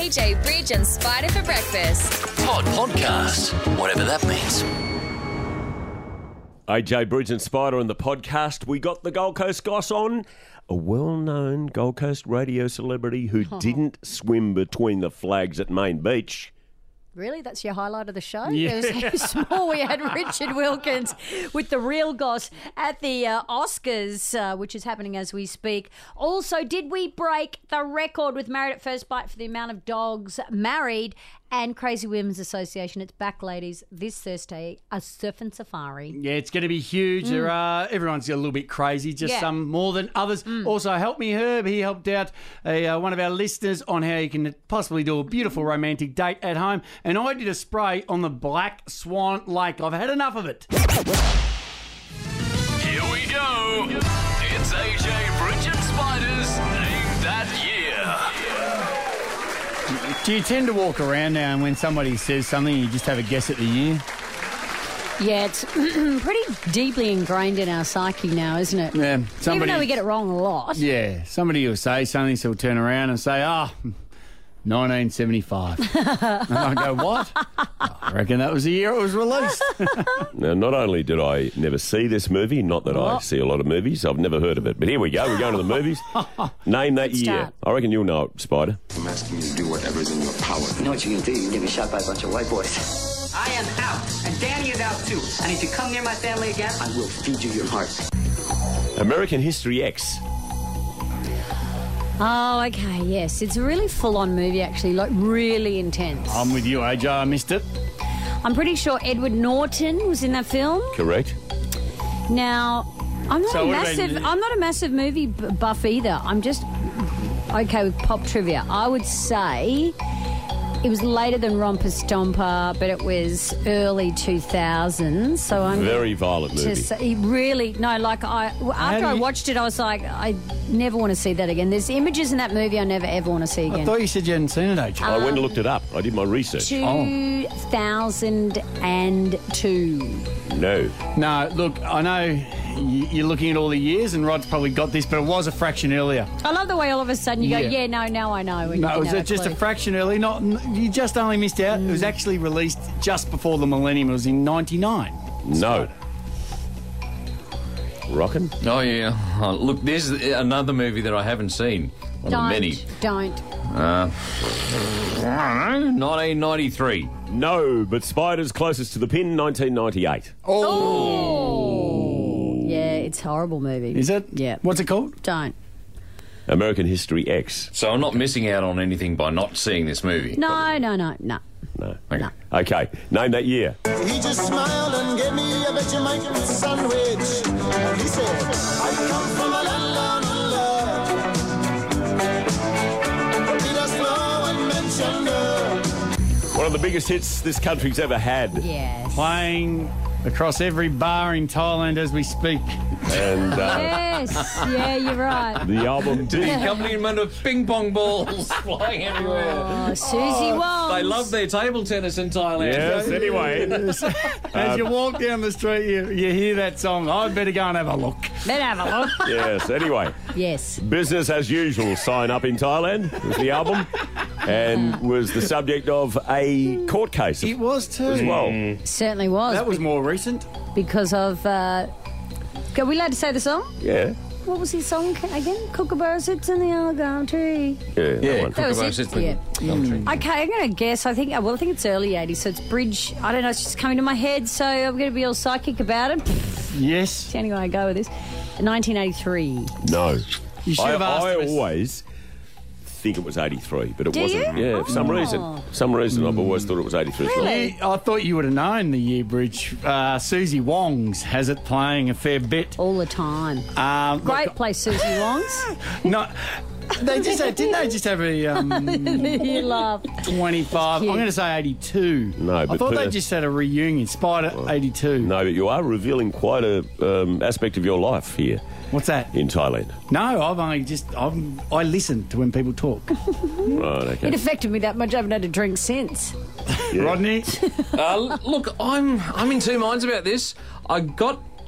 AJ Bridge and Spider for breakfast. Podcast, whatever that means. AJ Bridge and Spider on the podcast. We got the Gold Coast Goss on, a well-known Gold Coast radio celebrity who didn't swim between the flags at Main Beach. Really? That's your highlight of the show? Yeah. It was so small. We had Richard Wilkins with the real goss at the Oscars, which is happening as we speak. Also, did we break the record with Married at First Bite for the amount of dogs married? And Crazy Women's Association, it's back, ladies, this Thursday, a surfing safari. Yeah, it's going to be huge. Everyone's a little bit crazy, just some more than others. Also, Help Me Herb, he helped out one of our listeners on how you can possibly do a beautiful romantic date at home. And I did a spray on the Black Swan Lake. I've had enough of it. Here we go. It's AJ Bridge and Spider's Name That Year. Do you tend to walk around now and when somebody says something, you just have a guess at the year? Yeah, it's pretty deeply ingrained in our psyche now, isn't it? Yeah. Even though we get it wrong a lot. Yeah, somebody will say something, so we'll turn around and say, 1975. And I go, what? I reckon that was the year it was released. Now, not only did I never see this movie, not that I see a lot of movies, I've never heard of it. But here we go, we're going to the movies. Name that year. Start. I reckon you'll know it, Spider. I'm asking you to do whatever's in your power. You know what you can do? You can get me shot by a bunch of white boys. I am out, and Danny is out too. And if you come near my family again, I will feed you your heart. American History X. Oh, okay, yes. It's a really full-on movie, actually, like really intense. I'm with you, AJ. I missed it. I'm pretty sure Edward Norton was in that film. Correct. Now, I'm not a massive movie buff either. I'm just okay with pop trivia. I would say it was later than Romper Stomper, but it was early 2000s. So I'm very violent movie. After I watched it, I was like, I never want to see that again. There's images in that movie I never ever want to see again. I thought you said you hadn't seen it, AJ. I went and looked it up. I did my research. 2002. No. No, look, I know you're looking at all the years, and Rod's probably got this, but it was a fraction earlier. I love the way all of a sudden you go, now I know. No, it was just a fraction early. You just only missed out. It was actually released just before the millennium. It was in 99. No. Rockin'? Oh, yeah. Look, there's another movie that I haven't seen. One of many. Don't. 1993. No, but Spider's closest to the pin, 1998. Oh. Yeah, it's a horrible movie. Is it? Yeah. What's it called? Don't. American History X. So I'm not missing out on anything by not seeing this movie. No. No. Okay. Okay, name that year. He just smiled and gave me a Vegemite sandwich. And he said, I come from a land of love. He does know and mention her. One of the biggest hits this country's ever had. Yes. Playing across every bar in Thailand as we speak. And Yes. Yeah, you're right. the album The accompaniment of ping pong balls flying everywhere. Oh, Susie Wong. They love their table tennis in Thailand. Yes, anyway. As you walk down the street, you hear that song. I'd better go and have a look. Let's have a look. Yes, anyway. Yes. Business as Usual, Sign Up in Thailand was the album and was the subject of a court case It was too. as well. Certainly was. That was more recent. because of... are we allowed to say the song? Yeah. What was his song again? Kookaburra sits in the alligator tree. Yeah, that one. That was Kookaburra it. sits in the gum tree. Okay, I'm going to guess. I think it's early 80s, so it's Bridge. I don't know, it's just coming to my head, so I'm going to be all psychic about it. Yes. That's the only way I go with this. 1983. No. You should have asked I us. always think it was 83, but it Do wasn't. you? Yeah, for some reason. I've always thought it was 83 as well. Really? I thought you would have known the year, Bridge. Susie Wong's has it playing a fair bit. All the time. Great place, Susie Wong's. No, they just had, didn't they just have a You laugh. 25? I'm going to say 82. No, I but thought they Perth- just had a reunion. Spider 82. No, but you are revealing quite a aspect of your life here What's that? in Thailand. No, I listen to when people talk. Right, okay. It affected me that much. I haven't had a drink since. Rodney? Look, I'm in two minds about this. I got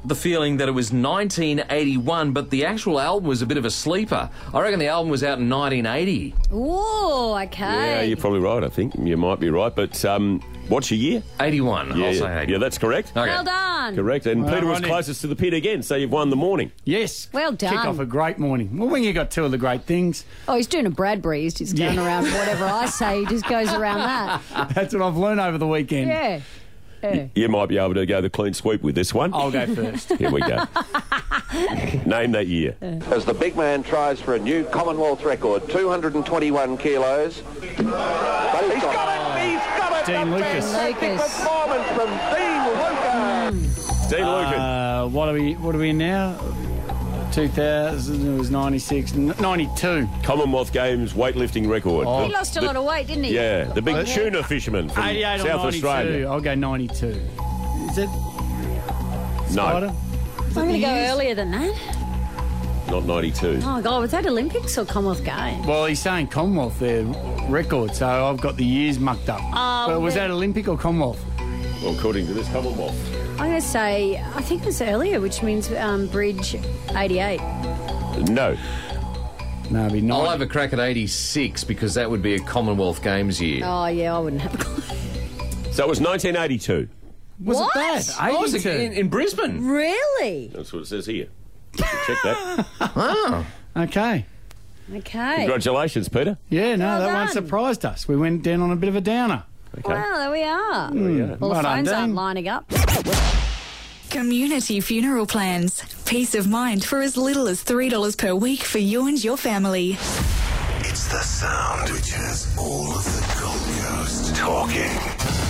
the feeling that it was 1981, but the actual album was a bit of a sleeper. I reckon the album was out in 1980. Ooh, okay. Yeah, you're probably right, I think. You might be right. But what's your year? 81, Yeah, I'll say 81. yeah, that's correct. Okay. Well done. Correct. And Well, Peter was Ronnie. closest to the pit again, so you've won the morning. Yes. Well done. Kick off a great morning. Well, when you got two of the great things, Oh, he's doing a Bradbury. He's just going around whatever I say. He just goes around that. that's what I've learned over the weekend. Yeah. Yeah. You might be able to go the clean sweep with this one. I'll go first. Here we go. Name that year. As the big man tries for a new Commonwealth record, 221 kilos. But he's got it! He's got it! Dean Lucas. Fantastic performance from Dean Lucas. Dean Lucas. What are we in now? 2000, it was 96, 92. Commonwealth Games weightlifting record. Oh. He lost a lot of weight, didn't he? Yeah, the big tuna fisherman from 88 or South 92. Australia. I'll go 92. Is it? No, Spider? I'm going to go earlier than that. not 92. Oh, God. Was that Olympics or Commonwealth Games? Well, he's saying Commonwealth, their record, so I've got the years mucked up. But was that Olympic or Commonwealth? Well, according to this Commonwealth. I'm going to say, I think it was earlier, which means Bridge 88. No. No, it'd be 90. I'll have a crack at 86 because that would be a Commonwealth Games year. Oh, yeah, I wouldn't have a clue. So it was 1982. Was What? it that? Oh, was it 82. in Brisbane? Really? That's what it says here. You can check that. Oh. Okay. Okay. Congratulations, Peter. Yeah, no, Well that one done. surprised us. We went down on a bit of a downer. Okay. Well, there we are. Yeah. Well, the Well done, phones aren't Dean. lining up. Community Funeral Plans. Peace of mind for as little as $3 per week for you and your family. It's the sound which has all of the Gold Coast talking.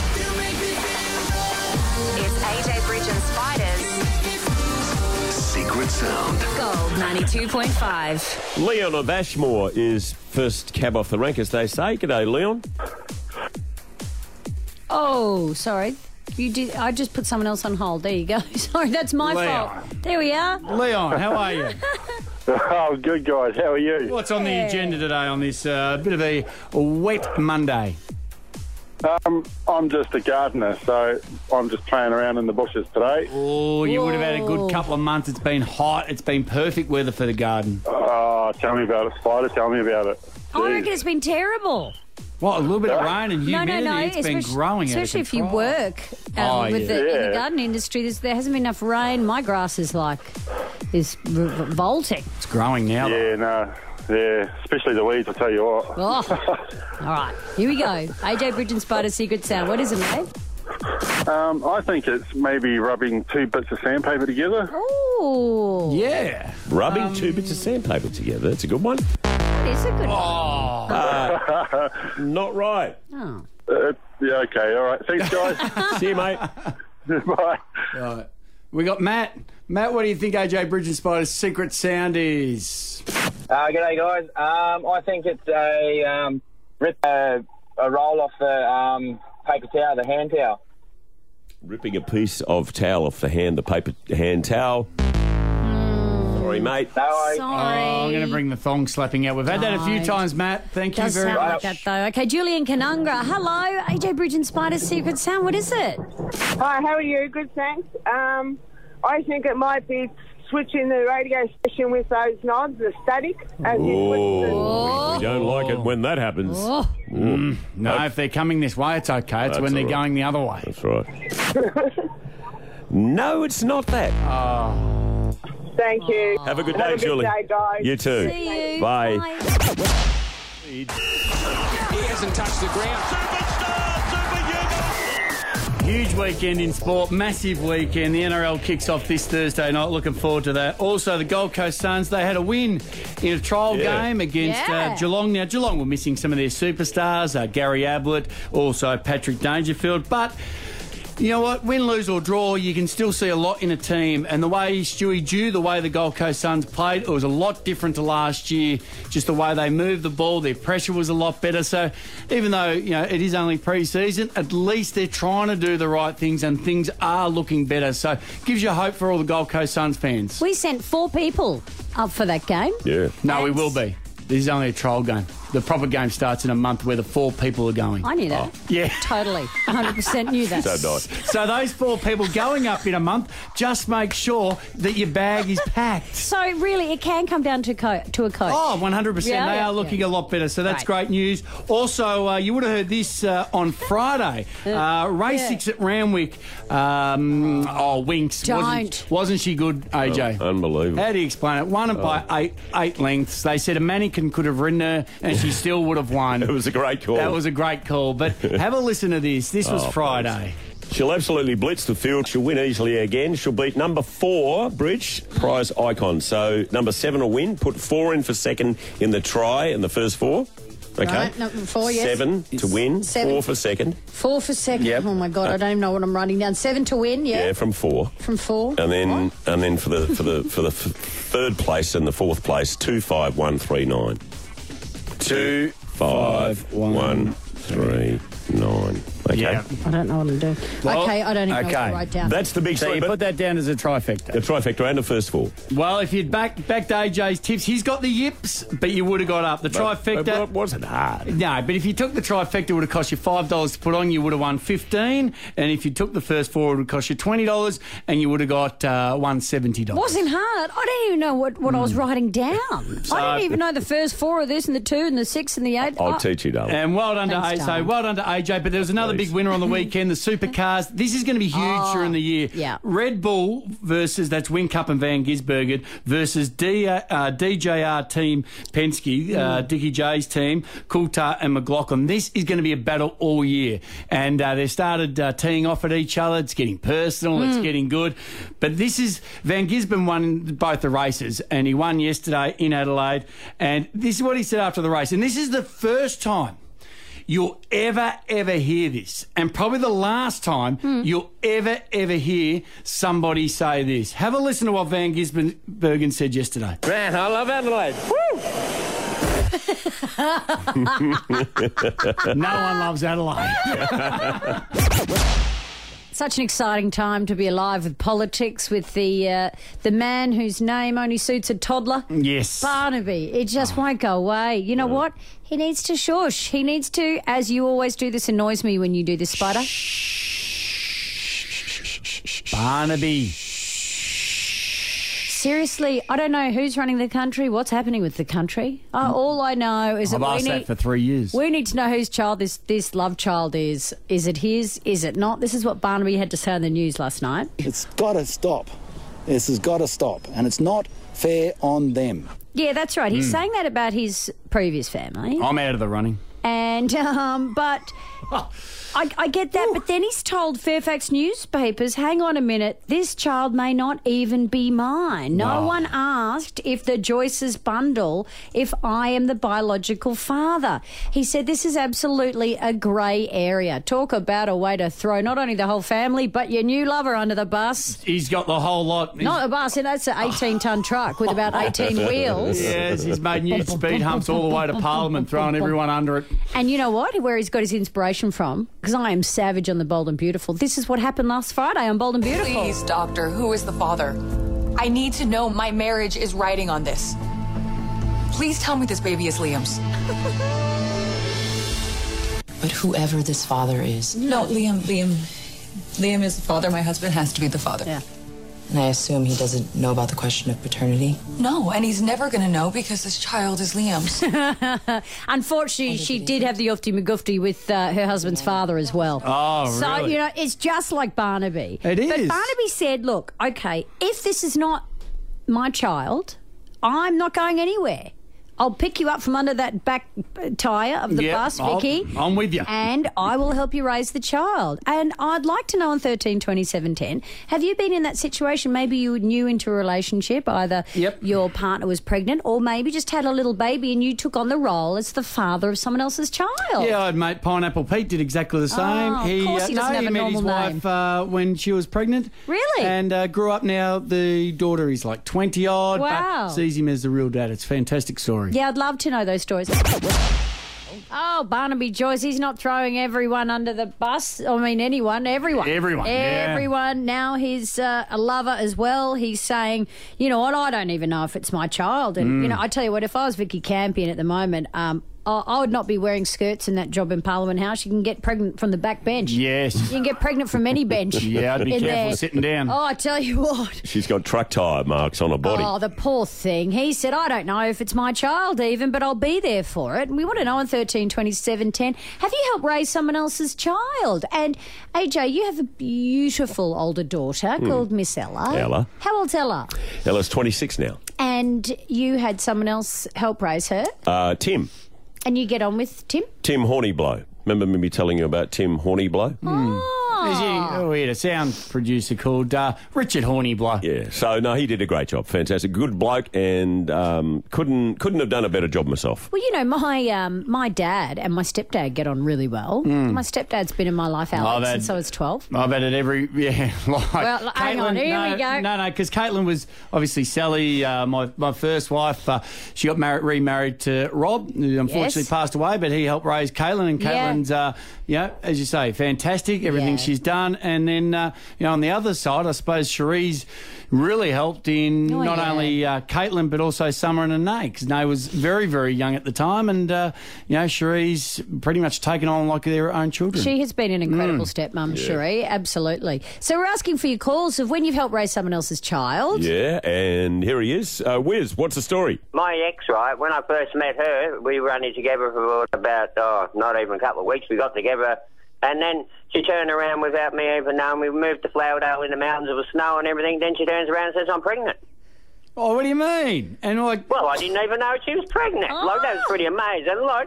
It's AJ Bridge and Spiders. Secret sound. Gold 92.5. Leon of Ashmore is first cab off the rank, as they say. G'day, Leon. Oh, sorry. You did. I just put someone else on hold. There you go. Sorry, that's my Leon. fault. There we are. Leon, how are you? Oh, good, guys. How are you? What's on the agenda today on this bit of a wet Monday? I'm just a gardener, so I'm just playing around in the bushes today. Oh, you would have had a good couple of months. It's been hot. It's been perfect weather for the garden. Oh, tell me about it, Spider. Tell me about it. I reckon it's been terrible. What, a little bit of rain and No, humidity? It's been growing out of especially if you control. work in the garden industry. There hasn't been enough rain. My grass is revolting. It's growing now. Yeah, no. Yeah, especially the weeds, I tell you what. Oh. All right, here we go. AJ Bridge and Spider's secret sound. What is it, mate? I think it's maybe rubbing two bits of sandpaper together. Oh. Yeah. Rubbing two bits of sandpaper together. That's a good one. That is a good one. Not right. Oh. Yeah, okay, all right. Thanks, guys. See you, mate. Bye. Right. We got Matt. Matt, what do you think AJ Bridge and Spider's secret sound is? G'day, guys. I think it's rip a roll off the paper towel, the hand towel. Ripping a piece of towel off the paper hand towel. Sorry, mate. No worries. Sorry. Oh, I'm going to bring the thong slapping out. We've had that a few times, Matt. Thank you Does very sound much. like that, though. Okay, Julian Canungra. Hello, AJ Bridge and Spider's secret sound. What is it? Hi, how are you? Good, thanks. I think it might be switching the radio station with those knobs, the static. As We don't like it when that happens. No, if they're coming this way, it's okay. It's That's when they're all right. going the other way. That's right. No, it's not that. Thank you. Have a good Have day, a good Julie. day, guys. You too. See you. Bye. He hasn't touched the ground. Huge weekend in sport, massive weekend. The NRL kicks off this Thursday night. Looking forward to that. Also, the Gold Coast Suns, they had a win in a trial game against Geelong. Now, Geelong were missing some of their superstars, Gary Ablett, also Patrick Dangerfield. But you know what? Win, lose or draw, you can still see a lot in a team. And the way Stewie Dew, the way the Gold Coast Suns played, it was a lot different to last year. Just the way they moved the ball, their pressure was a lot better. So even though, it is only pre-season, at least they're trying to do the right things and things are looking better. So gives you hope for all the Gold Coast Suns fans. We sent 4 people up for that game. Yeah. No, we will be. This is only a trial game. The proper game starts in a month where the 4 people are going. I knew that. Yeah. Totally. 100% knew that. So nice. So those 4 people going up in a month, just make sure that your bag is packed. So really, it can come down to a coach. Oh, 100%. Yeah, they yeah, are looking a lot better. So that's great news. Also, you would have heard this on Friday. Race 6 at Randwick. Winks. Wasn't she good, AJ? Oh, unbelievable. How do you explain it? Won it by eight lengths. They said a mannequin could have ridden her and she still would have won. It was a great call. That was a great call. But have a listen to this. This was Friday. Please. She'll absolutely blitz the field. She'll win easily again. She'll beat number 4, Bridge, Prize Icon. So number 7 will win. Put 4 in for second in the try in the first 4. Okay. Right, number 4, yes. 7 to win. 4 for second. 4 for second. Yep. Oh my God, I don't even know what I'm writing down. 7 to win. Yeah. Yeah, from 4. From 4. And then for the third place and the fourth place, 2, 5, 1, 3, 9. 2, 5, 1, 3, 9. Okay. Yeah. I don't know what I'm doing. Okay, I don't even know what to write down. That's the big So you put that down as a trifecta. The trifecta and the first 4. Well, if you'd backed AJ's tips, he's got the yips, but you would have got up. The trifecta... But it wasn't hard. No, but if you took the trifecta, it would have cost you $5 to put on, you would have won $15. And if you took the first 4, it would have cost you $20, and you would have got $170. Wasn't hard. I didn't even know what I was writing down. So- I didn't even know the first 4 of this and the 2 and the 6 and the 8. I'll teach you, darling. And well done Thanks, to darling. well done to AJ. But there was another big winner on the weekend, the supercars. This is going to be huge during the year. Yeah. Red Bull versus, that's Whincup and Van Gisbergen, versus DJR team Penske, Dickie J's team, Coulthard and McLaughlin. This is going to be a battle all year. And they started teeing off at each other. It's getting personal. It's getting good. But this is, Van Gisbergen won both the races, and he won yesterday in Adelaide. And this is what he said after the race. And this is the first time you'll ever hear this, and probably the last time you'll ever hear somebody say this. Have a listen to what Van Gisbergen said yesterday. Man, I love Adelaide. No one loves Adelaide. Such an exciting time to be alive with politics, with the man whose name only suits a toddler. Yes. Barnaby. It just won't go away. You know what? He needs to shush. He needs to, as you always do, this annoys me when you do this, Spider. Barnaby. Seriously, I don't know who's running the country, what's happening with the country. All I know is I've that asked that for 3 years. We need to know whose child this love child is. Is it his? Is it not? This is what Barnaby had to say on the news last night. It's got to stop. This has got to stop. And it's not fair on them. Yeah, that's right. He's saying that about his previous family. I'm out of the running. And, but... I get that, but then he's told Fairfax newspapers, hang on a minute, this child may not even be mine. No one asked if the Joyce's bundle, if I am the biological father. He said this is absolutely a grey area. Talk about a way to throw not only the whole family, but your new lover under the bus. He's got the whole lot. Not a bus, that's an 18-ton truck with about 18 wheels. Yes, he's made new speed humps all the way to Parliament, throwing everyone under it. And you know what? Where he's got his inspiration from? Because I am savage on the Bold and Beautiful. This is what happened last Friday on Bold and Beautiful. Please, doctor, who is the father? I need to know. My marriage is riding on this. Please tell me this baby is Liam's. But whoever this father is... No, Liam is the father. My husband has to be the father. Yeah. And I assume he doesn't know about the question of paternity? No, and he's never going to know because this child is Liam's. Unfortunately, she did have the oofty McGoofty with her husband's father as well. Oh, so, really? you know, it's just like Barnaby. It is. But Barnaby said, look, okay, if this is not my child, I'm not going anywhere. I'll pick you up from under that back tyre of the bus, Vicky. I'm with you. And I will help you raise the child. And I'd like to know on 13 27 10, have you been in that situation? Maybe you were new into a relationship, either your partner was pregnant or maybe just had a little baby and you took on the role as the father of someone else's child. Yeah, mate, Pineapple Pete did exactly the same. Oh, of course he doesn't have a met his normal name. wife when she was pregnant. Really? And grew up now. The daughter is like 20-odd. Wow. But sees him as the real dad. It's a fantastic story. Yeah, I'd love to know those stories. Oh, Barnaby Joyce, he's not throwing everyone under the bus. I mean, anyone, everyone. Everyone, yeah. Everyone. Now he's a lover as well. He's saying, you know what, I don't even know if it's my child. And, you know, I tell you what, if I was Vicky Campion at the moment, I would not be wearing skirts in that job in Parliament House. You can get pregnant from the back bench. Yes. You can get pregnant from any bench. Yeah, I'd be careful sitting down. Oh, I tell you what. She's got truck tyre marks on her body. Oh, the poor thing. He said, I don't know if it's my child even, but I'll be there for it. And we want to know on 13 27 10, have you helped raise someone else's child? And, AJ, you have a beautiful older daughter called Miss Ella. Ella. How old's Ella? Ella's 26 now. And you had someone else help raise her? Tim. And you get on with Tim? Tim Horniblow. Remember me telling you about Tim Horniblow? We had a sound producer called Richard Horniblow. Yeah, so no, he did a great job. Fantastic, good bloke, and couldn't have done a better job myself. Well, you know, my dad and my stepdad get on really well. My stepdad's been in my life, Alex, since I was 12. I've had it every like. Well, hang on, here we go. No, because Caitlin was obviously Sally, my first wife. She got remarried to Rob, who unfortunately passed away, but he helped raise Caitlin, and Caitlin's, as you say, fantastic. Everything she's done, and then on the other side, I suppose Cherie's really helped in not only Caitlin but also Summer and Anae, because Anae was very, very young at the time, and Cherie's pretty much taken on like their own children. She has been an incredible stepmum, Cherie, absolutely. So we're asking for your calls of when you've helped raise someone else's child. Yeah, and here he is. Wiz, what's the story? My ex, right, when I first met her, we were only together for about, not even a couple of weeks. We got together, and then she turned around without me even knowing. We moved to Flowerdale in the mountains. It was snow and everything. Then she turns around and says, I'm pregnant. Oh, what do you mean? And well, I didn't even know she was pregnant. Like, that was pretty amazing. Like,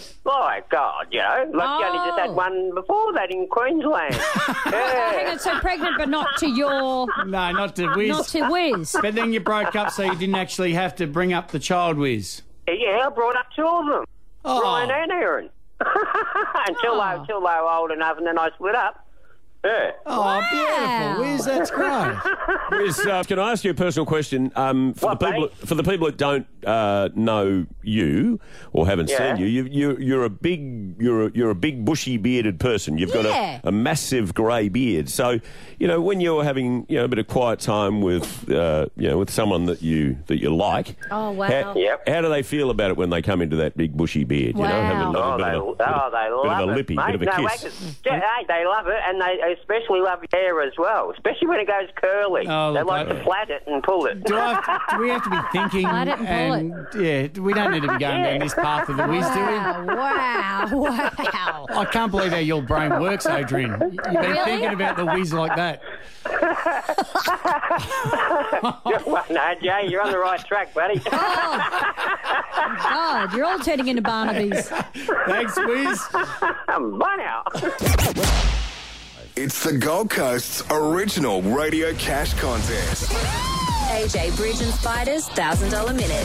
God, she only just had one before that in Queensland. Hang on, so pregnant, but not to your... No, not to Wiz. Not to Wiz. But then you broke up, so you didn't actually have to bring up the child, Wiz. Yeah, I brought up two of them. Ryan and Aaron. Until they were old enough, and then I split up. Yeah. Oh, beautiful, Wiz, that's great. Wiz, can I ask you a personal question? For the people that don't know you or haven't seen you, you're a big bushy bearded person. You've got a massive grey beard. So, when you're having a bit of quiet time with with someone that you like, oh wow, how do they feel about it when they come into that big bushy beard? Wow. Having a bit of a lippy, bit of a kiss. They love it, and they especially love your hair as well, especially when it goes curly. Oh, they like to plait it and pull it. Do we have to be thinking? Plait it and pull it. Yeah, we don't need to be going down this path of the Wiz, do we? Wow. I can't believe how your brain works, Adrian. You've been thinking about the Wiz like that. No, Jay, you're on the right track, buddy. God, you're all turning into Barnabys. Thanks, Wiz. Bye now. It's the Gold Coast's original radio cash contest. AJ Bridge and Spider's $1,000 minute.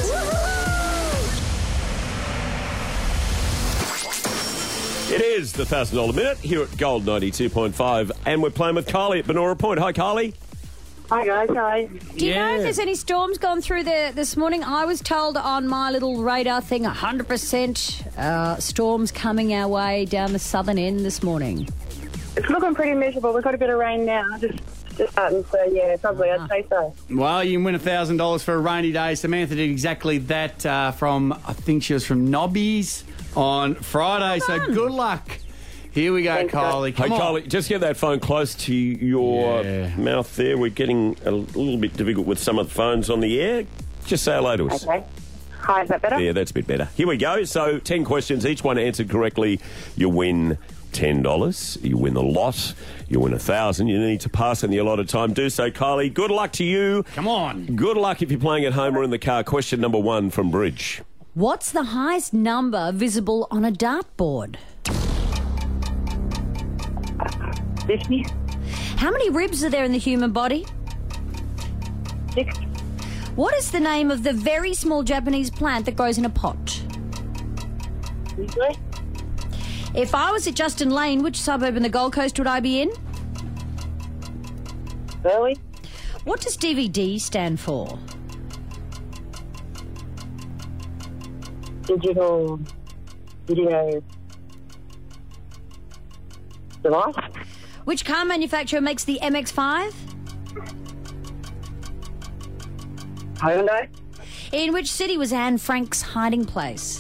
It is the $1,000 minute here at Gold 92.5, and we're playing with Kylie at Benora Point. Hi, Kylie. Hi, guys. Hi. Do you know if there's any storms gone through there this morning? I was told on my little radar thing 100% storms coming our way down the southern end this morning. It's looking pretty miserable. We've got a bit of rain now. Just starting, so yeah, probably I'd say so. Well, you can win $1,000 for a rainy day. Samantha did exactly that from, I think she was from Nobby's on Friday. So good luck. Here we go, Kylie. Come on. Kylie, just get that phone close to your mouth there. We're getting a little bit difficult with some of the phones on the air. Just say hello to us. Okay. Hi, is that better? Yeah, that's a bit better. Here we go. So 10 questions, each one answered correctly. You win $10. You win the lot. You win $1,000. You need to pass in the allotted time. Do so, Kylie. Good luck to you. Come on. Good luck if you're playing at home or in the car. Question number 1 from Bridge. What's the highest number visible on a dartboard? 50. How many ribs are there in the human body? 6. What is the name of the very small Japanese plant that grows in a pot? If I was at Justin Lane, which suburb in the Gold Coast would I be in? Burleigh. What does DVD stand for? Digital video device. Which car manufacturer makes the MX-5? Hyundai. In which city was Anne Frank's hiding place?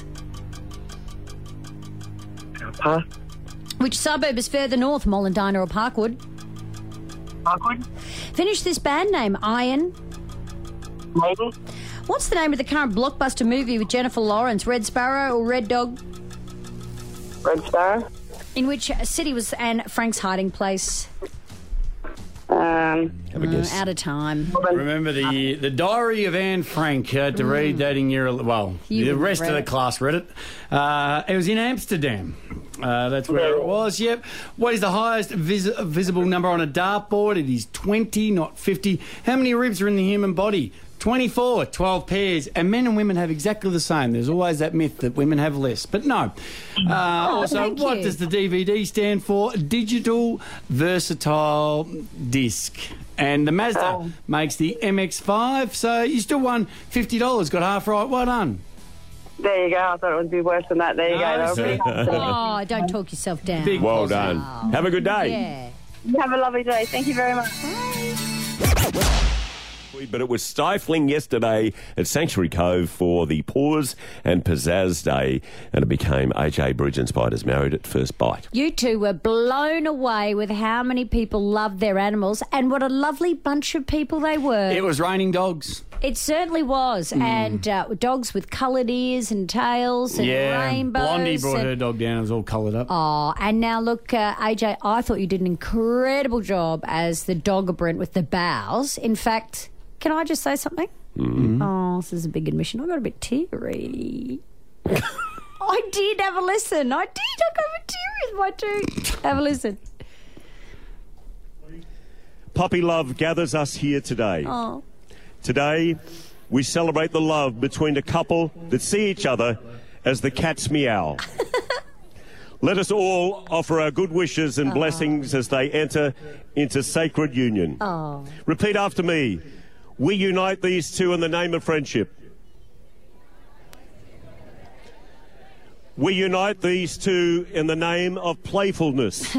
Pass. Which suburb is further north, Mollendina or Parkwood? Parkwood. Finish this band name, Iron. Maybe. What's the name of the current blockbuster movie with Jennifer Lawrence, Red Sparrow or Red Dog? Red Sparrow. In which city was Anne Frank's hiding place? Have a guess. Out of time. Remember the Diary of Anne Frank. You had to read that in your... Well, You the wouldn't rest of read the it. class read it. It was in Amsterdam. That's where it was, yep. What is the highest visible number on a dartboard? It is 20, not 50. How many ribs are in the human body? 24, 12 pairs. And men and women have exactly the same. There's always that myth that women have less. But no. Also, thank what you. does the DVD stand for? Digital Versatile Disc. And the Mazda makes the MX-5. So you still won $50. Got half right. Well done. There you go. I thought it would be worse than that. There you go. That would be Oh, don't talk yourself down. Big Well done. Have a good day. Yeah. Have a lovely day. Thank you very much. But it was stifling yesterday at Sanctuary Cove for the Pause and Pizzazz Day, and it became AJ Bridge and Spiders Married at First Bite. You two were blown away with how many people loved their animals and what a lovely bunch of people they were. It was raining dogs. It certainly was. And dogs with coloured ears and tails and rainbows. Blondie brought and- her dog down. It was all coloured up. Oh, and now look, AJ, I thought you did an incredible job as the Doggerbrent with the bows. In fact, can I just say something? Oh, this is a big admission. I got a bit teary. I did have a listen. I got a bit teary with my tooth. Have a listen. Puppy love gathers us here today. Oh. Today, we celebrate the love between a couple that see each other as the cats meow. Let us all offer our good wishes and blessings as they enter into sacred union. Oh. Repeat after me. We unite these two in the name of friendship. We unite these two in the name of playfulness.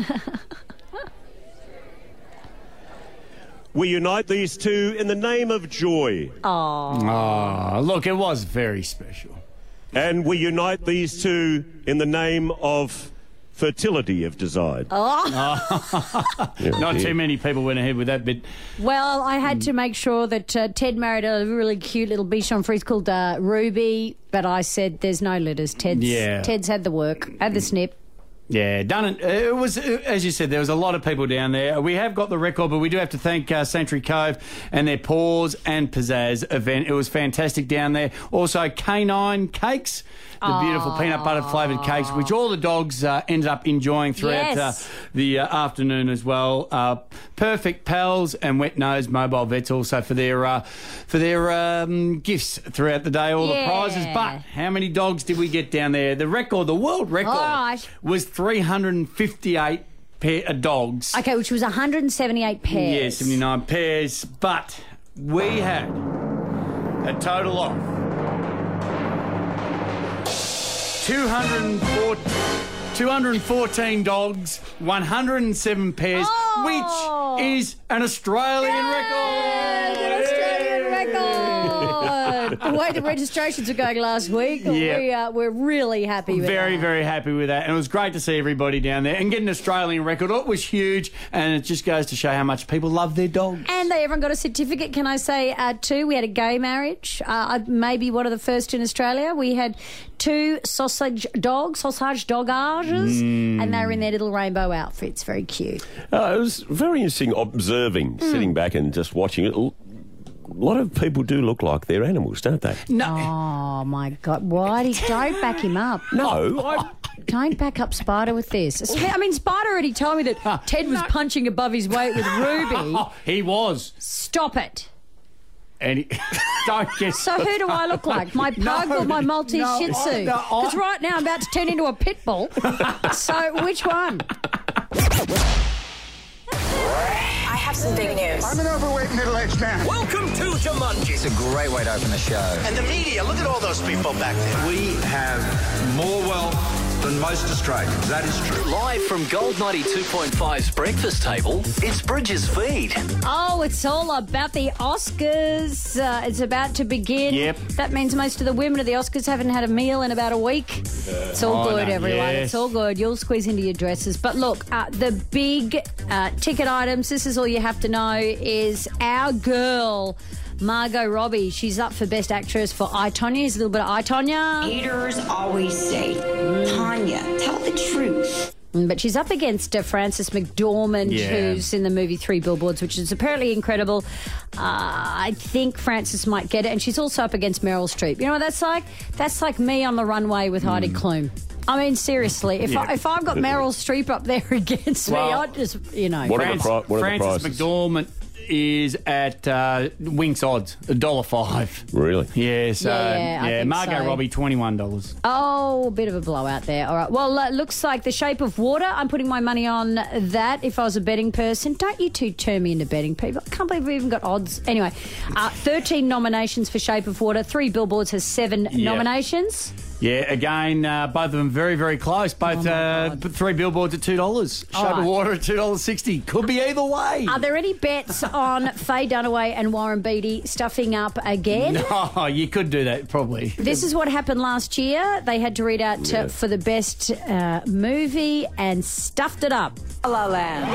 We unite these two in the name of joy. Oh, look, it was very special. And we unite these two in the name of fertility if desired. Not too many people went ahead with that bit. Well, I had to make sure that Ted married a really cute little Bichon Frise called Ruby, but I said there's no litters. Ted's had the work, had the snip. Yeah, done it. It was, as you said, there was a lot of people down there. We have got the record, but we do have to thank Sanctuary Cove and their Pause and Pizzazz event. It was fantastic down there. Also, Canine Cakes, the beautiful peanut butter flavoured cakes, which all the dogs ended up enjoying throughout the afternoon as well. Perfect Pals and Wet Nose Mobile Vets also for their gifts throughout the day, all the prizes. But how many dogs did we get down there? The record, the world record, was 358 pair of dogs. Okay, which was 178 pairs. Yeah, 79 pairs. But we had a total of 214 dogs, 107 pairs, which is an Australian record. An Australian record. The way the registrations were going last week, we're really happy with Very, that. very happy with that. And it was great to see everybody down there and get an Australian record. It was huge, and it just goes to show how much people love their dogs. And everyone got a certificate, can I say, too. We had a gay marriage, maybe one of the first in Australia. We had 2 sausage dogages, and they were in their little rainbow outfits. Very cute. It was very interesting observing, sitting back and just watching it. A lot of people do look like their animals, don't they? No. Oh, my God. Don't back him up. No, Don't back up Spider with this. I mean, Spider already told me that Ted was punching above his weight with Ruby. He was. Stop it. And don't get... So who do I look like? My pug or my Maltese Shih Tzu? Because right now I'm about to turn into a pit bull. So which one? I have some big news. I'm an overweight middle-aged man. Welcome to Jumanji. It's a great way to open the show. And the media, look at all those people back there. We have more wealth than most Australians. That is true. Live from Gold 92.5's breakfast table, it's Bridges Feed. Oh, it's all about the Oscars. It's about to begin. Yep. That means most of the women of the Oscars haven't had a meal in about a week. It's all good, everyone. yes. It's all good. You'll squeeze into your dresses. But look, the big ticket items, this is all you have to know, is our girl, Margot Robbie. She's up for Best Actress for I, Tonya. Here's a little bit of I, Tonya. Haters always say, Tanya, tell the truth. But she's up against Frances McDormand, who's in the movie Three Billboards, which is apparently incredible. I think Frances might get it. And she's also up against Meryl Streep. You know what that's like? That's like me on the runway with Heidi Klum. I mean, seriously, if I've got Meryl Streep up there against me, I'd just, you know. What are the Frances prices? McDormand is at Winx odds, $1.05. Really? Yeah, so I think Margot so. Robbie, $21. Oh, a bit of a blowout there. All right. Well, it looks like The Shape of Water. I'm putting my money on that if I was a betting person. Don't you two turn me into betting people. I can't believe we even got odds. Anyway, 13 nominations for Shape of Water. Three Billboards has 7 nominations. Yeah, again, both of them very, very close. Both Three Billboards at $2. Shape of Water at $2.60. Could be either way. Are there any bets on Faye Dunaway and Warren Beatty stuffing up again? No, you could do that, probably. This is what happened last year. They had to read out for the best movie and stuffed it up. La La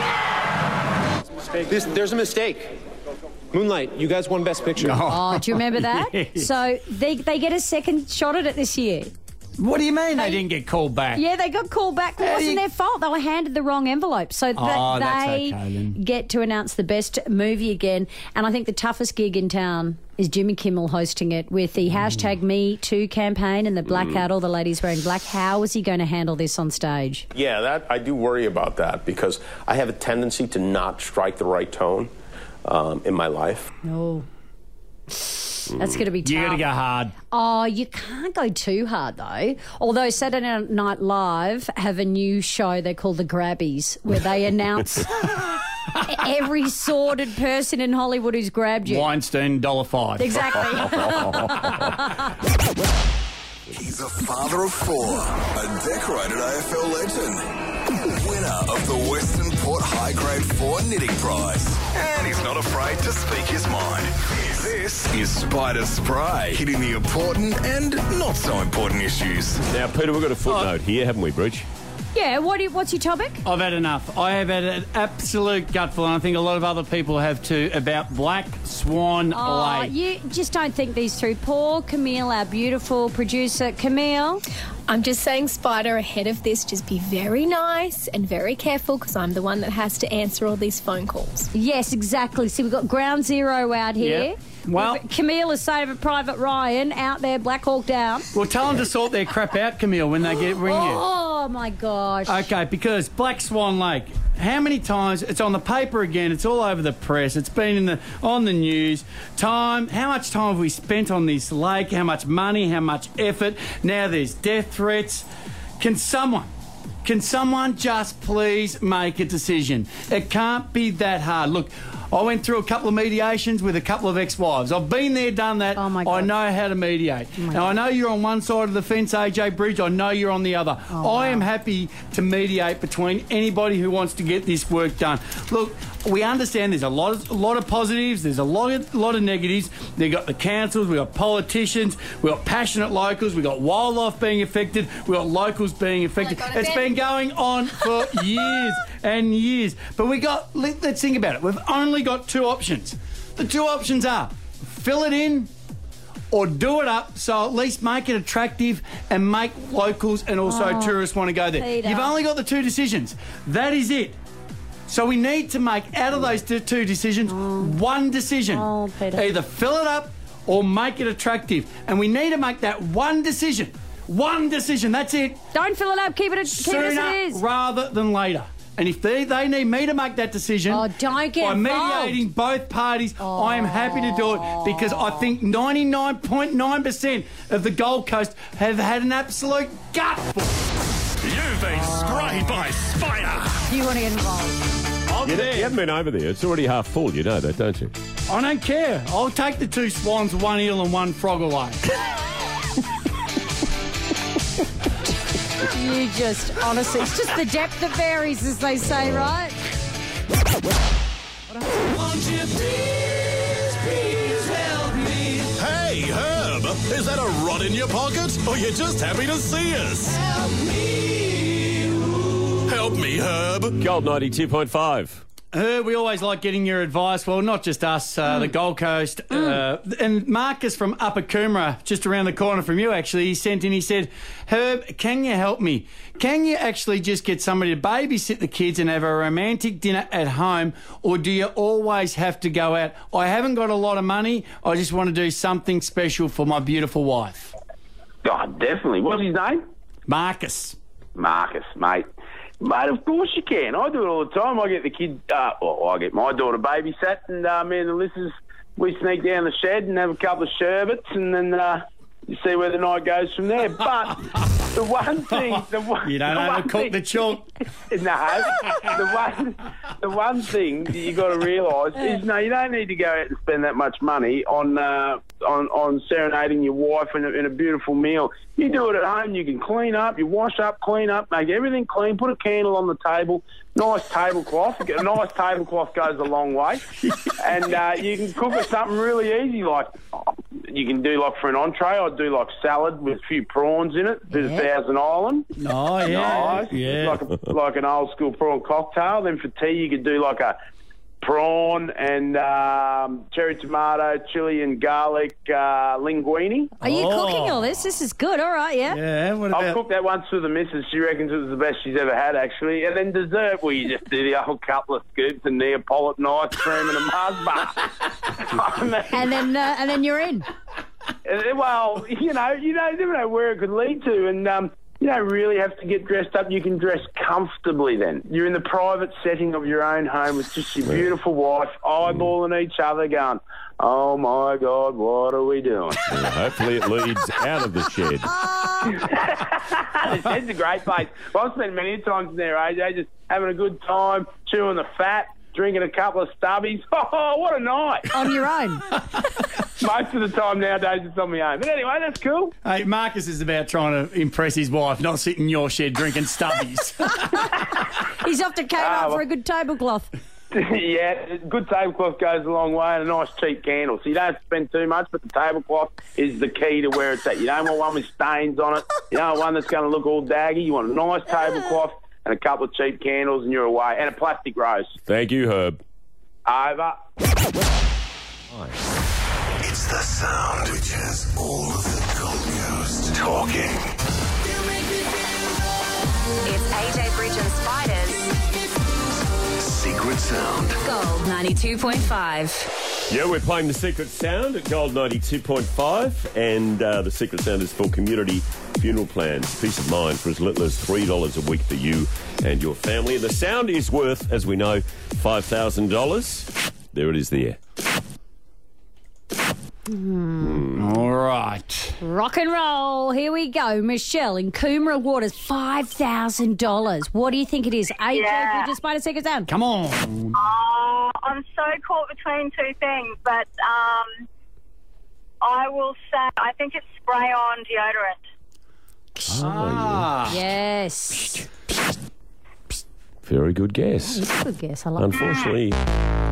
Land. There's a mistake. Moonlight, you guys won Best Picture. Oh, do you remember that? Yes. So they get a second shot at it this year. What do you mean they didn't get called back? Yeah, they got called back. It wasn't their fault. They were handed the wrong envelope. So that's they okay, then. get to announce the best movie again. And I think the toughest gig in town is Jimmy Kimmel hosting it with the hashtag #MeToo campaign and the blackout, all the ladies wearing black. How is he going to handle this on stage? Yeah, that I do worry about that because I have a tendency to not strike the right tone in my life. Oh. That's going to be tough. You got to go hard. Oh, you can't go too hard, though. Although Saturday Night Live have a new show they call The Grabbies, where they announce every sordid person in Hollywood who's grabbed you. Weinstein, $1.05. Exactly. He's a father of 4, a decorated AFL legend, winner of the Western Port High Grade 4 knitting prize, and he's not afraid to speak his mind. This is Spider Spray, hitting the important and not so important issues. Now, Peter, we've got a footnote here, haven't we, Bridge? Yeah, what's your topic? I've had enough. I have had an absolute gutful, and I think a lot of other people have too, about Black Swan Lake. You just don't think these through. Poor Camille, our beautiful producer. Camille? I'm just saying, Spider, ahead of this, just be very nice and very careful because I'm the one that has to answer all these phone calls. Yes, exactly. See, we've got Ground Zero out here. Yep. Well, Camille is Saving Private Ryan out there, Black Hawk Down. Well, tell them to sort their crap out, Camille, when they ring you. Oh, my gosh. Okay, because Black Swan Lake, how many times, it's on the paper again, it's all over the press, it's been on the news. How much time have we spent on this lake? How much money, how much effort? Now there's death threats. Can someone just please make a decision? It can't be that hard. Look, I went through a couple of mediations with a couple of ex-wives. I've been there, done that. Oh my God. I know how to mediate. Now, I know you're on one side of the fence, AJ Bridge. I know you're on the other. I am happy to mediate between anybody who wants to get this work done. Look, we understand there's a lot of positives. There's a lot of negatives. They've got the councils. We've got politicians. We've got passionate locals. We've got wildlife being affected. We've got locals being affected. It's been going on for years and years. But let's think about it. We've only got 2 options. The 2 options are fill it in or do it up, so at least make it attractive and make locals and also tourists want to go there. Peter. You've only got the 2 decisions. That is it. So we need to make, out of those 2 decisions, 1 decision. Peter. Either fill it up or make it attractive. And we need to make that 1 decision. 1 decision, that's it. Don't fill it up, keep it as it is. Sooner rather than later. And if they need me to make that decision don't get by involved. mediating both parties, I am happy to do it because I think 99.9% of the Gold Coast have had an absolute gutful. You've been sprayed by Spider. You want to get involved? You haven't been over there. It's already half full. You know that, don't you? I don't care. I'll take the 2 swans, 1 eel and 1 frog away. You just, honestly, it's just the depth that varies, as they say, right? Won't you please help me? Hey, Herb, is that a rod in your pocket, or you're just happy to see us? Help me, Herb. Gold 92.5. Herb, we always like getting your advice. Well, not just us, the Gold Coast. And Marcus from Upper Coomera, just around the corner from you, actually, he sent in, he said, Herb, can you help me? Can you actually just get somebody to babysit the kids and have a romantic dinner at home, or do you always have to go out? I haven't got a lot of money. I just want to do something special for my beautiful wife. Oh, definitely. What's his name? Marcus. Marcus, mate. Mate, of course you can. I do it all the time. I get the kid, I get my daughter babysat, and me and the listeners, we sneak down the shed and have a couple of sherbets, and then you see where the night goes from there. But the one thing... You don't overcook the chalk. No. The one thing that you got to realise is, no, you don't need to go out and spend that much money on serenading your wife in a beautiful meal. You do it at home. You can clean up, you wash up, clean up, make everything clean, put a candle on the table, nice tablecloth. A nice tablecloth goes a long way. And you can cook it something really easy, like you can do like for an entree, I'd do like salad with a few prawns in it, bit of Thousand Island. Oh, yeah. Nice. Yeah. Like an old school prawn cocktail. Then for tea, you could do like a prawn and cherry tomato, chili and garlic linguine. Are you cooking all this? This is good. All right, yeah. Yeah, what about... I've cooked that once for the missus. She reckons it was the best she's ever had, actually. And then dessert, where you just do the whole couple of scoops of Neapolitan ice cream and a Mars bar. And then you're in. Well, you never know where it could lead to, and you don't really have to get dressed up. You can dress comfortably then. You're in the private setting of your own home with just your beautiful wife, eyeballing each other going, oh, my God, what are we doing? Well, hopefully it leads out of the shed. The shed's a great place. Well, I've spent many times in there, AJ, just having a good time, chewing the fat, drinking a couple of stubbies. Oh, what a night. On your own. Most of the time nowadays it's on my own. But anyway, that's cool. Hey, Marcus is about trying to impress his wife, not sitting in your shed drinking stubbies. He's off to Kmart for a good tablecloth. Yeah, good tablecloth goes a long way, and a nice cheap candle. So you don't have to spend too much, but the tablecloth is the key to where it's at. You don't want one with stains on it. You don't want one that's going to look all daggy. You want a nice tablecloth and a couple of cheap candles, and you're away. And a plastic rose. Thank you, Herb. Over. It's the sound which has all of the Gold Coast talking. It's AJ Bridge and Spiders. Secret Sound. Gold 92.5. Yeah, we're playing the Secret Sound at Gold 92.5, and the Secret Sound is for community funeral plans. Peace of mind for as little as $3 a week for you and your family. The sound is worth, as we know, $5,000. There it is there. All right. Rock and roll. Here we go. Michelle in Coomera Waters, $5,000. What do you think it is? AJ Bridges, Spider Secret Sound. Come on. I'm so caught between two things, but I will say I think it's spray-on deodorant. Yes. Very good guess. That's a good guess. I like Unfortunately. You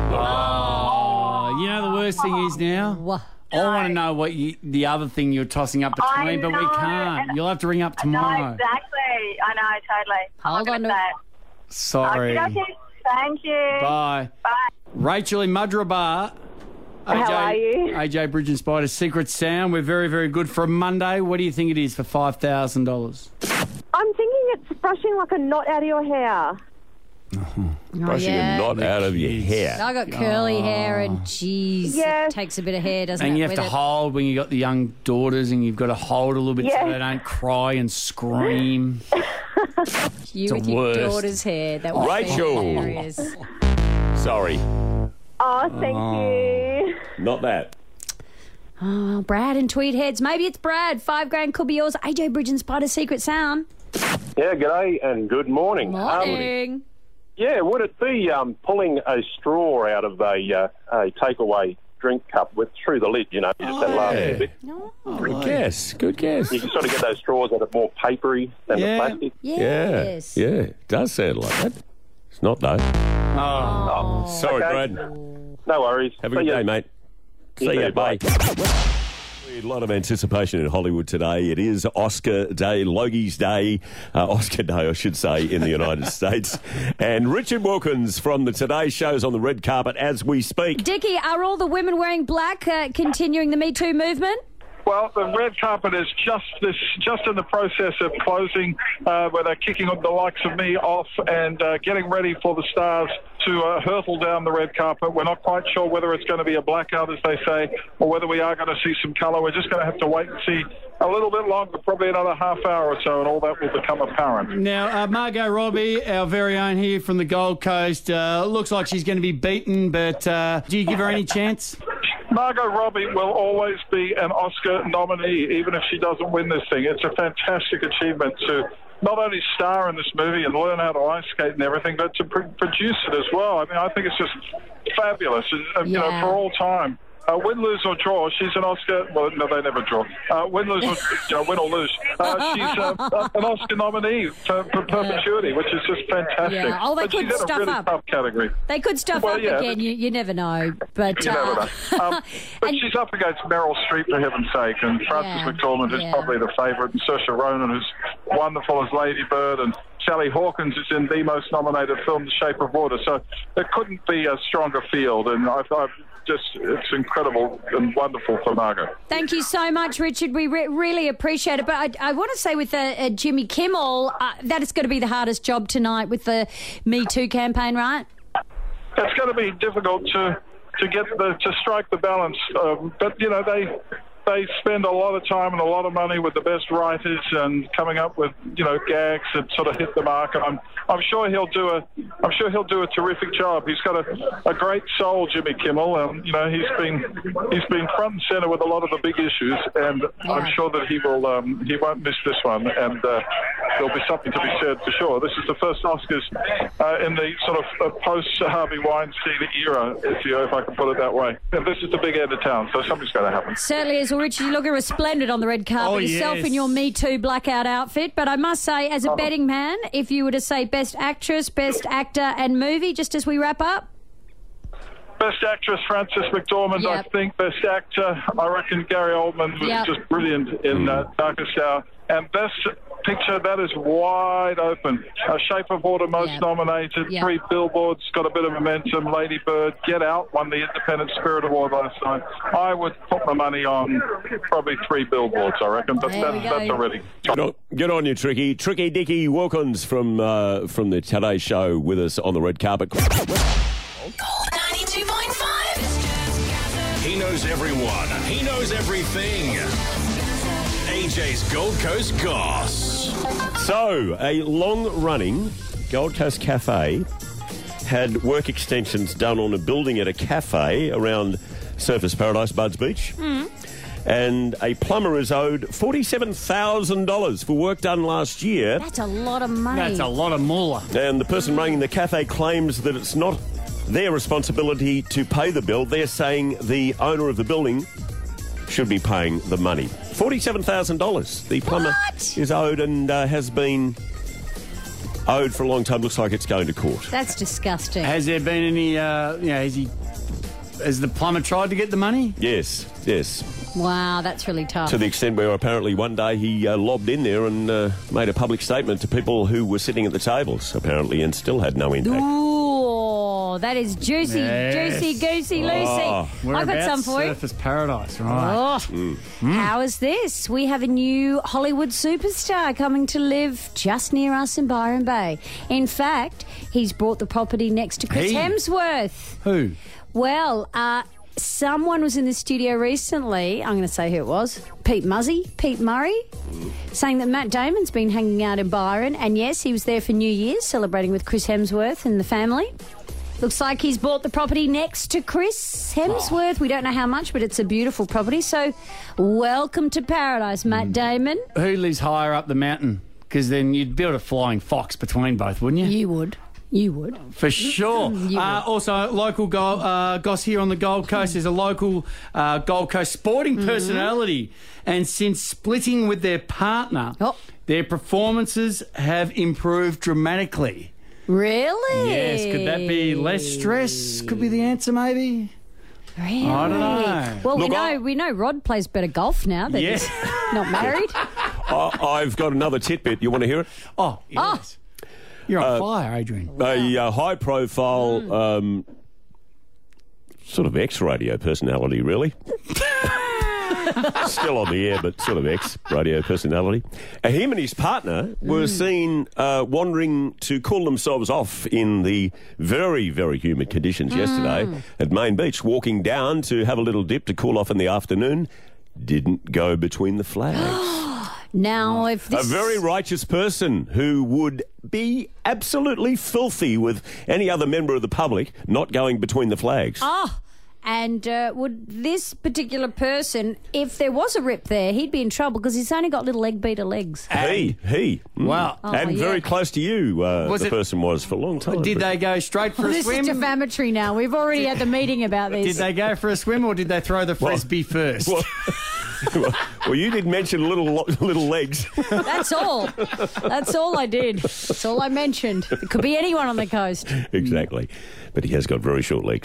know the worst thing is now? What? I want to know what the other thing you're tossing up between, but we can't. You'll have to ring up tomorrow. No, exactly. I know, totally. Hold on to it. Sorry. Okay. Thank you. Bye. Bye. Rachel in Mudgeeraba. How are you? AJ Bridge and Spider Secret Sound. We're very, very good for a Monday. What do you think it is for $5,000? I'm thinking it's brushing like a knot out of your hair. Brushing a knot out of your hair. I got curly hair, and geez, it takes a bit of hair, doesn't it? And you have to hold when you got the young daughters, and you've got to hold a little bit so they don't cry and scream. You with your daughter's hair. That was Rachel. hilarious. Sorry. Oh, thank you. Not that. Oh, Brad and Tweed Heads. Maybe it's Brad. $5,000 could be yours. AJ Bridge and Spider Secret Sound. Yeah, g'day and good morning. Morning. Yeah, would it be pulling a straw out of a takeaway drink cup through the lid, you know. You just have laugh a bit. Good guess. Good guess. You can sort of get those straws that are more papery than the plastic. Yes. Yeah, it does sound like that. It's not, though. Oh. Sorry, Okay. Brad. No worries. Have a good day, mate. See ya, bye. A lot of anticipation in Hollywood today. It is Oscar Day, Logie's Day, Oscar Day, I should say, in the United States. And Richard Wilkins from the Today Show's on the red carpet as we speak. Dickie, are all the women wearing black continuing the Me Too movement? Well, the red carpet is just in the process of closing, where they're kicking the likes of me off and getting ready for the stars to hurtle down the red carpet. We're not quite sure whether it's going to be a blackout, as they say, or whether we are going to see some colour. We're just going to have to wait and see a little bit longer, probably another half hour or so, and all that will become apparent. Now, Margot Robbie, our very own here from the Gold Coast, looks like she's going to be beaten, but do you give her any chance? Margot Robbie will always be an Oscar nominee, even if she doesn't win this thing. It's a fantastic achievement to not only star in this movie and learn how to ice skate and everything, but to produce it as well. I mean, I think it's just fabulous, and you know, for all time. Win, lose or draw, she's an Oscar. Well, no, they never draw. Win, lose, or win or lose. She's an Oscar nominee for perpetuity, which is just fantastic. Yeah. Oh, they but could she's in stuff a really up. tough category. They could stuff up again. You never know. But You never know. But she's up against Meryl Streep, for heaven's sake, and Frances McDormand, who's probably the favourite, and Saoirse Ronan, who's wonderful as Lady Bird, and Sally Hawkins is in the most nominated film, The Shape of Water. So there couldn't be a stronger field, and I've it's incredible and wonderful for Margot. Thank you so much, Richard. We really appreciate it. But I want to say with Jimmy Kimmel, that is going to be the hardest job tonight with the Me Too campaign, right? It's going to be difficult to strike the balance, but you know they spend a lot of time and a lot of money with the best writers and coming up with gags that sort of hit the mark. And I'm sure he'll do a terrific job. He's got a great soul, Jimmy Kimmel, and he's been front and center with a lot of the big issues. And I'm sure that he won't miss this one. And there'll be something to be said for sure. This is the first Oscars in the sort of post Harvey Weinstein era, if I can put it that way. And this is the big end of town, so something's going to happen. Certainly is. Well, Richard, you look resplendent on the red carpet yourself in your Me Too blackout outfit. But I must say, as a betting man, if you were to say Best Actress, Best Actor and Movie, just as we wrap up? Best Actress, Frances McDormand, I think. Best Actor, I reckon Gary Oldman was just brilliant in Darkest Hour. And Best Picture, that is wide open. Shape of Water, most nominated. 3 Billboards, got a bit of momentum. Lady Bird, Get Out, won the Independent Spirit Award last night. I would put my money on probably 3 Billboards, I reckon. But that's already... Good on you, Tricky. Tricky Dickie Wilkins from the Today Show with us on the red carpet. Gold 92.5. He knows everyone. He knows everything. AJ's Gold Coast Goss. So, a long-running Gold Coast cafe had work extensions done on a building at a cafe around Surfers Paradise, Budds Beach. And a plumber is owed $47,000 for work done last year. That's a lot of money. That's a lot of moolah. And the person running the cafe claims that it's not their responsibility to pay the bill. They're saying the owner of the building should be paying the money. $47,000 the plumber is owed and has been owed for a long time. Looks like it's going to court. That's disgusting. Has there been any, has the plumber tried to get the money? Yes. Wow, that's really tough. To the extent where apparently one day he lobbed in there and made a public statement to people who were sitting at the tables, apparently, and still had no impact. Ooh, that is juicy, juicy, goosey, Lucy. I've got some for you. Surfers Paradise, right. How is this? We have a new Hollywood superstar coming to live just near us in Byron Bay. In fact, he's bought the property next to Chris Hemsworth. Who? Well, someone was in the studio recently, I'm going to say who it was, Pete Murray, saying that Matt Damon's been hanging out in Byron, and yes, he was there for New Year's, celebrating with Chris Hemsworth and the family. Looks like he's bought the property next to Chris Hemsworth. We don't know how much, but it's a beautiful property. So, welcome to paradise, Matt Damon. Who lives higher up the mountain? Because then you'd build a flying fox between both, wouldn't you? You would. You would. For sure. Also, local goss here on the Gold Coast is a local Gold Coast sporting personality. And since splitting with their partner, their performances have improved dramatically. Really? Yes. Could that be less stress? Could be the answer, maybe? Really? I don't know. Well, we know Rod plays better golf now that he's not married. I've got another tidbit. You want to hear it? Oh, yes. You're on fire, Adrian. A high-profile sort of ex-radio personality, really. Still on the air, but sort of ex-radio personality. Him and his partner were seen wandering to cool themselves off in the very, very humid conditions yesterday at Main Beach, walking down to have a little dip to cool off in the afternoon. Didn't go between the flags. Now, if this... A very righteous person who would be absolutely filthy with any other member of the public not going between the flags. And would this particular person, if there was a rip there, he'd be in trouble because he's only got little egg beater legs. He. Wow. And very close to you, person was for a long time. Did they go straight for a this swim? This is defamatory now. We've already had the meeting about this. Did they go for a swim or did they throw the frisbee first? Well, you did mention little legs. That's all. That's all I did. That's all I mentioned. It could be anyone on the coast. Exactly. But he has got very short legs.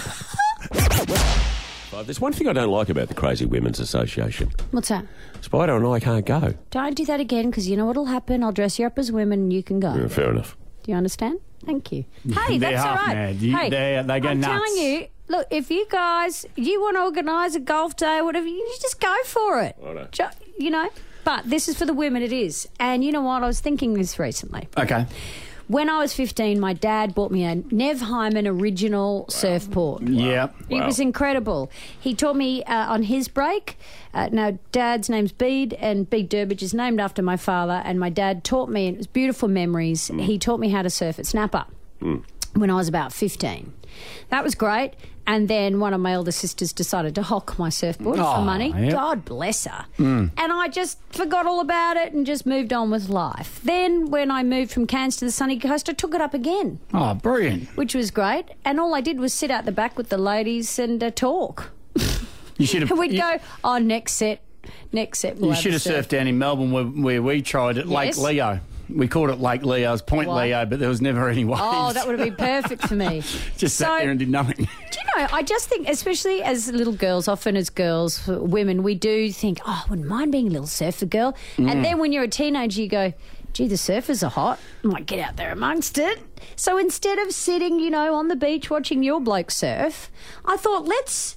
There's one thing I don't like about the Crazy Women's Association. What's that? Spider and I can't go. Don't do that again because you know what'll happen. I'll dress you up as women and you can go. Yeah, fair enough. Do you understand? Thank you. Hey, They're that's all half right. mad. Hey, they go I'm nuts. telling you, look, if you guys, you want to organise a golf day or whatever, you just go for it. You know? But this is for the women, it is. And you know what? I was thinking this recently. Okay. When I was 15, my dad bought me a Nev Hyman original surfboard. Yeah. It was incredible. He taught me on his break. Now, Dad's name's Bede, and Bede Durbridge is named after my father, and my dad taught me, and it was beautiful memories. He taught me how to surf at Snapper when I was about 15. That was great. And then one of my elder sisters decided to hock my surfboard for money. Yep. God bless her. And I just forgot all about it and just moved on with life. Then when I moved from Cairns to the sunny coast, I took it up again. Oh, brilliant. Which was great. And all I did was sit out the back with the ladies and talk. You should have. We'd go, next set. We'll You should have surfed down in Melbourne where we tried at Lake Leo. We called it Lake Leo. It was Point Leo, but there was never any waves. Oh, that would have been perfect for me. Just sat there and did nothing. Do you know, I just think, especially as little girls, often as girls, women, we do think, I wouldn't mind being a little surfer girl. And then when you're a teenager, you go, gee, the surfers are hot. I might get out there amongst it. So instead of sitting, on the beach watching your bloke surf, I thought, let's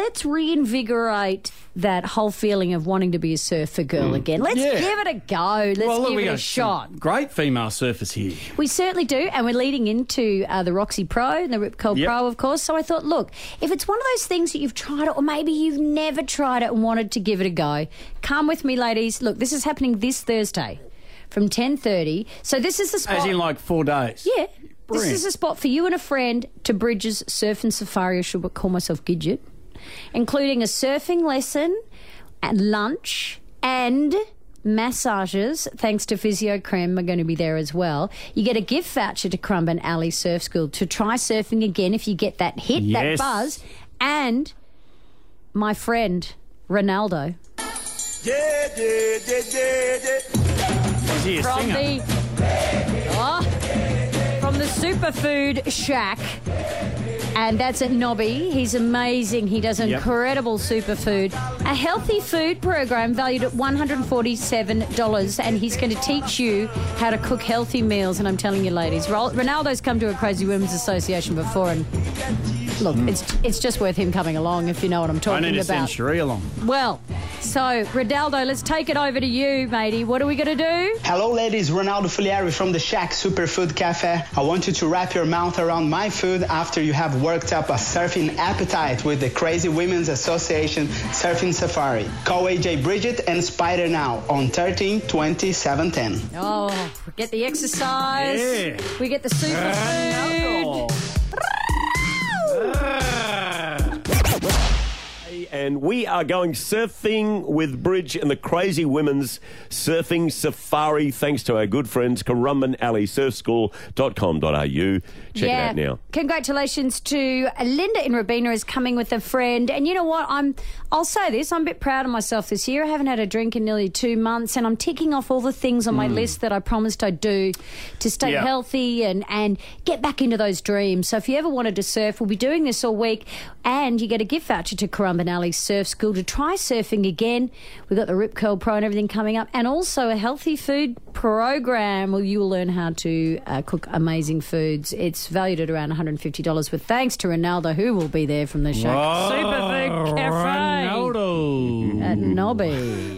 reinvigorate that whole feeling of wanting to be a surfer girl again. Let's give it a go. Let's give it a shot. Great female surfers here. We certainly do, and we're leading into the Roxy Pro and the Rip Curl Pro, of course. So I thought, look, if it's one of those things that you've tried it, or maybe you've never tried it and wanted to give it a go, come with me, ladies. Look, this is happening this Thursday from 10:30. So this is the spot. As in like 4 days? Yeah. Brilliant. This is a spot for you and a friend to Bridges Surf and Safari, I should call myself Gidget, including a surfing lesson, and lunch, and massages, thanks to Physio Creme, are going to be there as well. You get a gift voucher to Currumbin Alley Surf School to try surfing again if you get that hit, that buzz, and my friend, Ronaldo. Is he a singer? From the Superfood Shack. And that's at Nobby. He's amazing. He does incredible superfood. A healthy food program valued at $147, and he's going to teach you how to cook healthy meals. And I'm telling you, ladies, Ronaldo's come to a Crazy Women's Association before, and look, it's just worth him coming along, if you know what I'm talking about. I need to send Cherie along. Well, so Ronaldo, let's take it over to you, matey. What are we going to do? Hello, ladies. Ronaldo Fuliari from the Shack Superfood Cafe. I want you to wrap your mouth around my food after you have worked up a surfing appetite with the Crazy Women's Association Surfing Safari. Call AJ Bridget and Spider now on 13-20-710. Oh, we get the exercise. Yeah. We get the superfood. and we are going surfing with Bridge and the Crazy Women's Surfing Safari, thanks to our good friends, Currumbin Alley Surfschool.com.au. Check it out now. Congratulations to Linda in Robina is coming with a friend. And you know what? I'll say this, I'm a bit proud of myself this year. I haven't had a drink in nearly 2 months, and I'm ticking off all the things on my list that I promised I'd do to stay healthy and get back into those dreams. So if you ever wanted to surf, we'll be doing this all week, and you get a gift voucher to Currumbin Alley Surf School to try surfing again. We've got the Rip Curl Pro and everything coming up, and also a healthy food program where you will learn how to cook amazing foods. It's valued at around $150 with thanks to Ronaldo, who will be there from the show. Superfood Cafe. Ronaldo. At Nobby.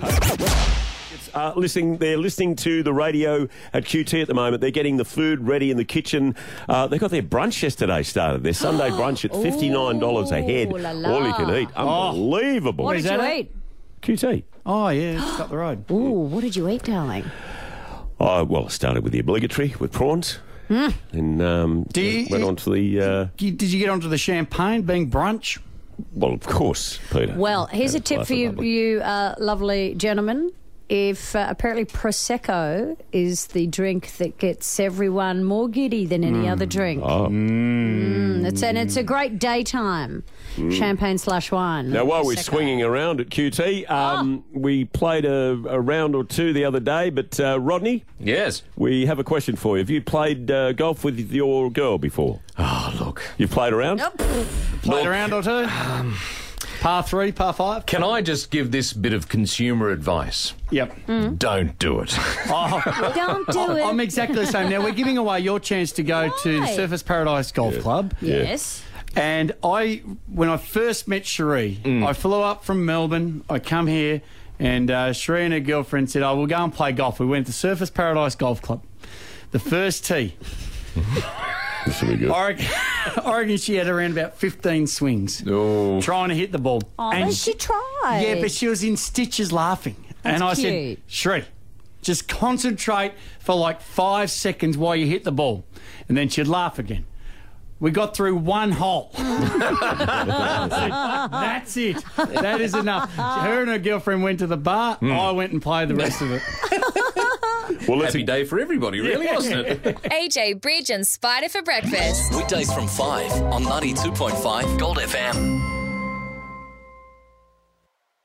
They're listening to the radio at QT at the moment. They're getting the food ready in the kitchen. They got their brunch yesterday started. Their Sunday brunch at $59 a head. La la. All you can eat. Unbelievable. What did you eat? QT. Oh, yeah, it's up the road. Ooh, what did you eat, darling? Well, I started with the obligatory, with prawns. And went on to the... Did you get onto the champagne being brunch? Well, of course, Peter. Well, here's a tip for you lovely gentlemen. If apparently Prosecco is the drink that gets everyone more giddy than any other drink. It's a great daytime champagne/wine. Now, while we're swinging around at QT, we played a round or two the other day, but Rodney? Yes? We have a question for you. Have you played golf with your girl before? Oh, look. You've played around? Nope. Played a round or two? Par 3, par 5? Can I just give this bit of consumer advice? Yep. Don't do it. Don't do it. I'm exactly the same. Now, we're giving away your chance to go to the Surfers Paradise Golf Club. Yes. And when I first met Cherie, I flew up from Melbourne. I come here, and Cherie and her girlfriend said, we'll go and play golf. We went to Surfers Paradise Golf Club. The first tee. This will be good. I reckon she had around about 15 swings trying to hit the ball. Oh, and she tried. Yeah, but she was in stitches laughing. That's and I cute. said, Cherie, just concentrate for like 5 seconds while you hit the ball. And then she'd laugh again. We got through one hole. That's it. That is enough. Her and her girlfriend went to the bar. I went and played the rest of it. Well, happy day for everybody, really, wasn't it? AJ Bridge and Spider for breakfast. Weekdays from 5 on 92.5 Gold FM.